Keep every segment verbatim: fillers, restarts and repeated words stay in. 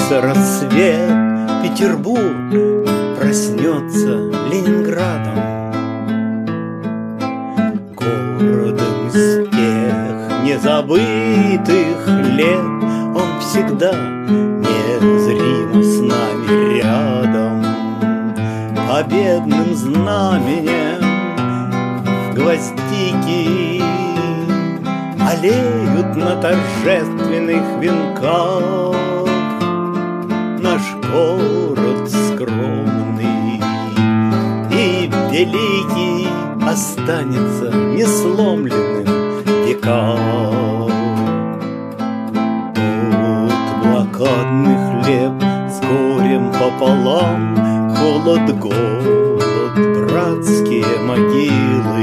Пробудится рассвет, Петербург проснется Ленинградом, городом из тех незабытых лет. Он всегда незримо с нами рядом, победным знаменем гвоздики аллеют на торжественных венках. Наш город скромный и великий останется несломленным в веках. Тут блокадный хлеб с горем пополам, холод, голод, братские могилы.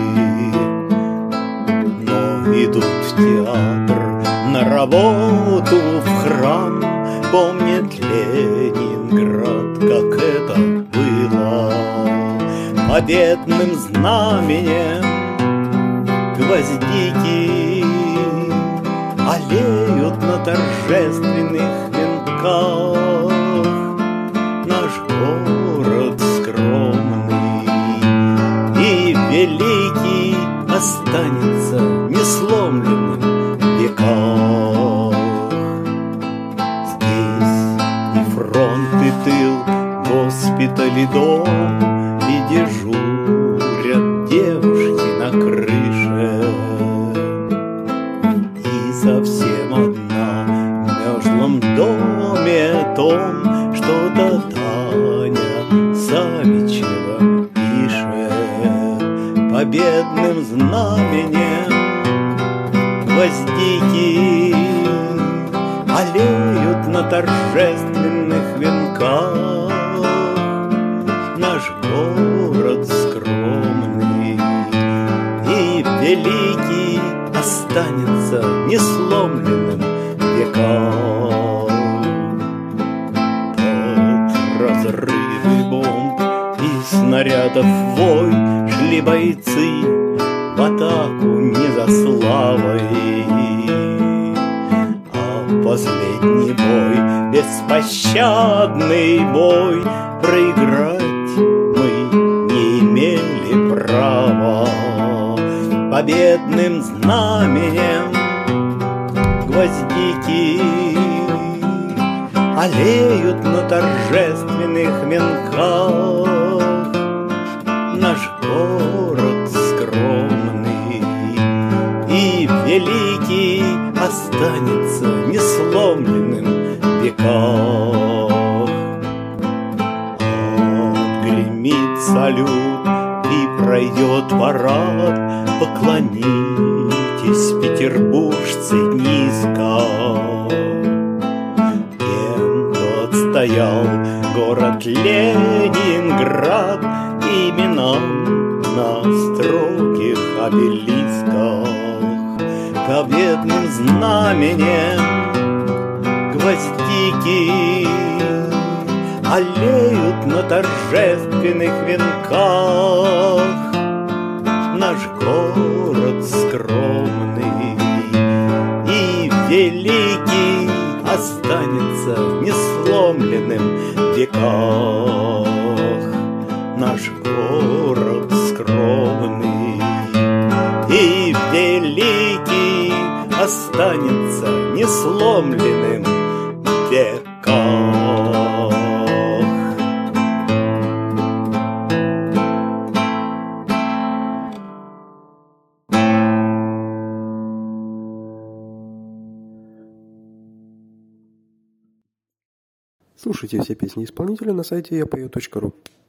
Но идут в театр, на работу, в храм, помнит Ленинград, как это было. Победным знаменем гвоздики аллеют на торжественных венках. Наш город скромный и великий останется несломленным в веках. Здесь и фронт, и тыл, госпиталь и дом, и дежурят девушки на крыше. И совсем одна в мерзлом доме том что-то Таня Савичева пишет. Победным знаменем гвоздики аллеют на торжественных венках. Наш город скромный и великий останется несломленным в веках. Под разрывы бомб и снарядов вой шли бойцы в атаку не за славой, а последний бой, беспощадный бой, проиграть мы не имели права. Победным знаменем гвоздики аллеют на торжественных венках. Наш город скромный и великий останется несломленным в веках. Отгремит салют и пройдет парад, поклонитесь, петербуржцы, низко. Тем, кто отстоял город Ленинград, именам на строгих обелисках. Победным знаменем гвоздики аллеют на торжественных венках. Наш город скромный и великий останется несломленным в веках. Наш город скромный и великий останется несломленным в веках. Слушайте все песни исполнителя на сайте я пою точка ру.